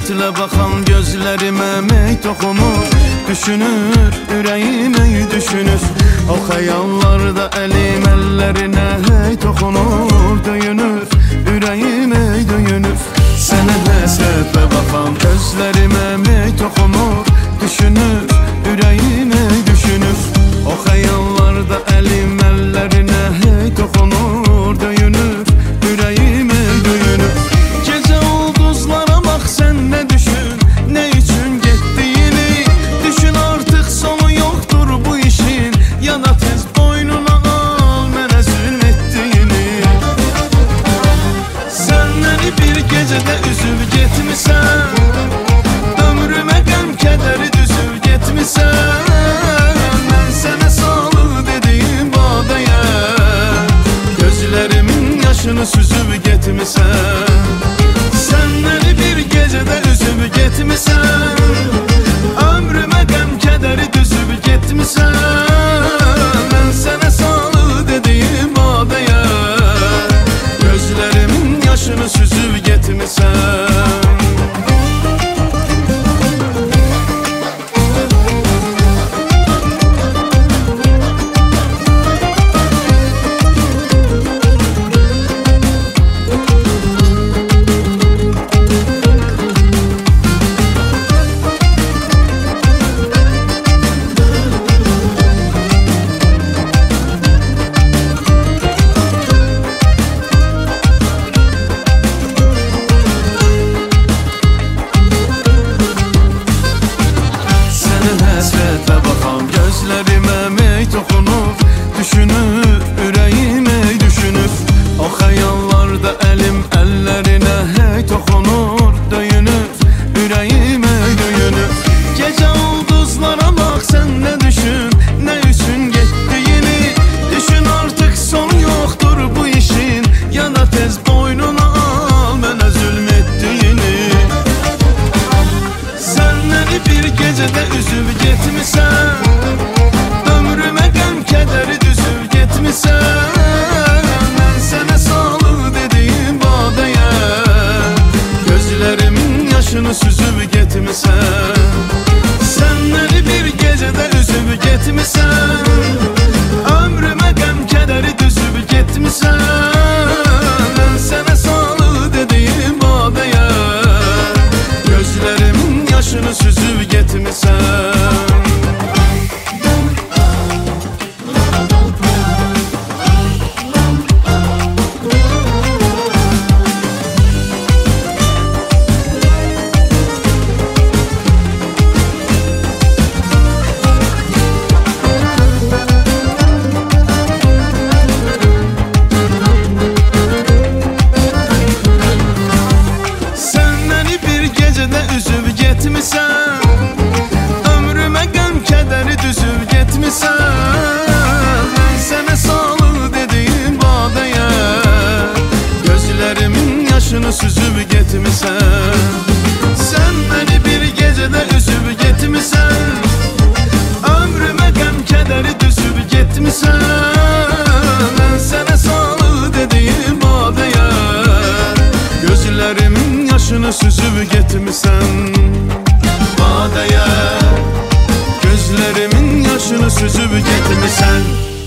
həsrətlə baxan gözlərimə mey toxunur. Düşünür, ürəyim ey düşünür. O xəyallarda əlim əllərinə hey toxunur. Döyünür, ürəyim ey döyünür. Sənə həsrətlə baxan gözlərimə mey toxunur. Düşünür, ürəyim ey düşünür. O xəyallarda əlim əllərinə hey toxunur. Döyünür, ürəyim ey döyünür. Gecə ulduzlara bax, sən nə düşün, nə üçün getdiyini düşün. Artıq sonu yoxdur bu işin, ya da tez boynuna al mənə zülm etdiyini. Sən məni bir gecədə üzüb getmisən, ömrümə qəm kədəri düzüb getmisən. Mən sənə salıb dediyim badəyə gözlərimin yaşını süzüb getmisən. Sən məni bir gecədə üzüb getmisən, ömrümə qəm kədəri düzüb getmisən. Mən sənə salıb dediyim badəyə gözlərimin yaşını süzüb getmisən. Həsrətlə baxan gözlərimə mey toxunur. Düşünür, ürəyim ey düşünür. O xəyallarda əlim əllərinə hey toxunur. Döyünür, ürəyim ey döyünür. Gecə ulduzlara bax, sən nə düşün, nə üçün getdiyini düşün. Artıq son yoxdur bu işin, ya da tez boynuna al mənə zülm etdiyini. Sən məni bir gecədə üzüb getmisən, ömrümə qəm kədəri düzüb getmisən. Mən sənə salıb dediyim badəyə gözlərimin yaşını süzüb getmisən. Sən məni bir gecədə üzüb getmisən, ömrümə qəm kədəri düzüb getmisən. Mən sənə salıb dediyim badəyə gözlərimin yaşını süzüb getmisən. Üzüb getmisən, ömrümə qəm kədəri düzüb getmisən. Mən sənə salıb dediyim badəyə gözlərimin yaşını süzüb getmisən. Sən məni bir gecədə üzüb getmisən, ömrümə qəm kədəri düzüb getmisən. Mən sənə salıb dediyim badəyə gözlərimin yaşını süzüb getmisən. Badəyə gözlərimin yaşını süzüb getmisən.